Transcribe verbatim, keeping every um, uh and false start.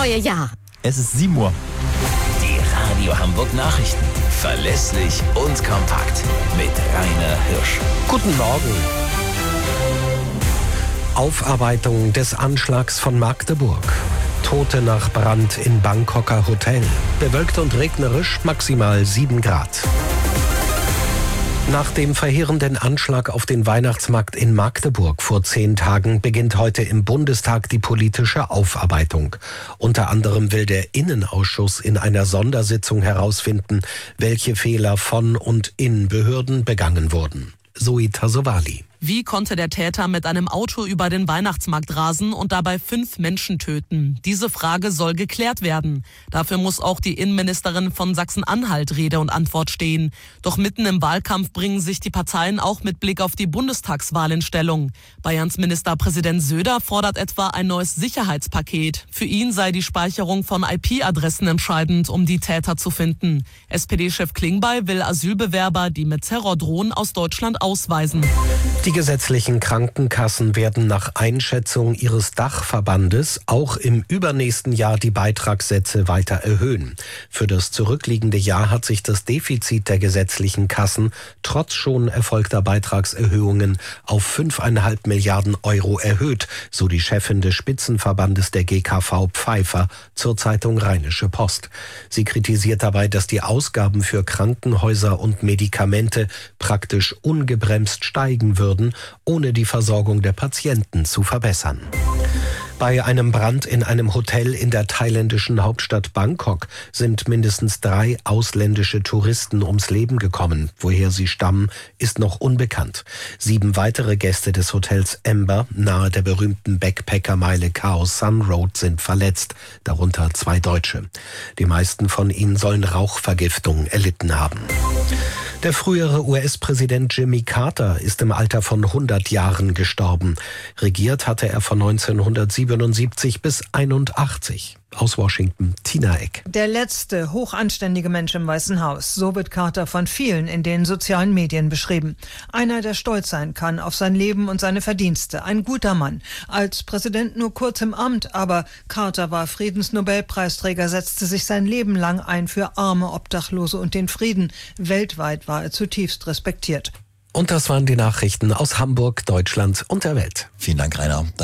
neue Jahr. Es ist sieben Uhr. Die Radio Hamburg Nachrichten. Verlässlich und kompakt. Mit Rainer Hirsch. Guten Morgen. Aufarbeitung des Anschlags von Magdeburg. Tote nach Brand in Bangkoker Hotel. Bewölkt und regnerisch, maximal sieben Grad. Nach dem verheerenden Anschlag auf den Weihnachtsmarkt in Magdeburg vor zehn Tagen beginnt heute im Bundestag die politische Aufarbeitung. Unter anderem will der Innenausschuss in einer Sondersitzung herausfinden, welche Fehler von und in Behörden begangen wurden. Zoe Tassovali. Wie konnte der Täter mit einem Auto über den Weihnachtsmarkt rasen und dabei fünf Menschen töten? Diese Frage soll geklärt werden. Dafür muss auch die Innenministerin von Sachsen-Anhalt Rede und Antwort stehen. Doch mitten im Wahlkampf bringen sich die Parteien auch mit Blick auf die Bundestagswahl in Stellung. Bayerns Ministerpräsident Söder fordert etwa ein neues Sicherheitspaket. Für ihn sei die Speicherung von I P-Adressen entscheidend, um die Täter zu finden. S P D-Chef Klingbeil will Asylbewerber, die mit Terror drohen, aus Deutschland ausweisen. Die gesetzlichen Krankenkassen werden nach Einschätzung ihres Dachverbandes auch im übernächsten Jahr die Beitragssätze weiter erhöhen. Für das zurückliegende Jahr hat sich das Defizit der gesetzlichen Kassen trotz schon erfolgter Beitragserhöhungen auf fünfeinhalb Milliarden Euro erhöht, so die Chefin des Spitzenverbandes der G K V Pfeiffer zur Zeitung Rheinische Post. Sie kritisiert dabei, dass die Ausgaben für Krankenhäuser und Medikamente praktisch ungebremst steigen würden, ohne die Versorgung der Patienten zu verbessern. Bei einem Brand in einem Hotel in der thailändischen Hauptstadt Bangkok sind mindestens drei ausländische Touristen ums Leben gekommen. Woher sie stammen, ist noch unbekannt. Sieben weitere Gäste des Hotels Amber nahe der berühmten Backpackermeile Khao San Road sind verletzt, darunter zwei Deutsche. Die meisten von ihnen sollen Rauchvergiftung erlitten haben. Der frühere U S-Präsident Jimmy Carter ist im Alter von hundert Jahren gestorben. Regiert hatte er von neunzehnhundertsiebenundsiebzig bis einundachtzig. Aus Washington, Tina Eck. Der letzte hochanständige Mensch im Weißen Haus. So wird Carter von vielen in den sozialen Medien beschrieben. Einer, der stolz sein kann auf sein Leben und seine Verdienste. Ein guter Mann. Als Präsident nur kurz im Amt, aber Carter war Friedensnobelpreisträger, setzte sich sein Leben lang ein für Arme, Obdachlose und den Frieden. Weltweit war er zutiefst respektiert. Und das waren die Nachrichten aus Hamburg, Deutschland und der Welt. Vielen Dank, Rainer.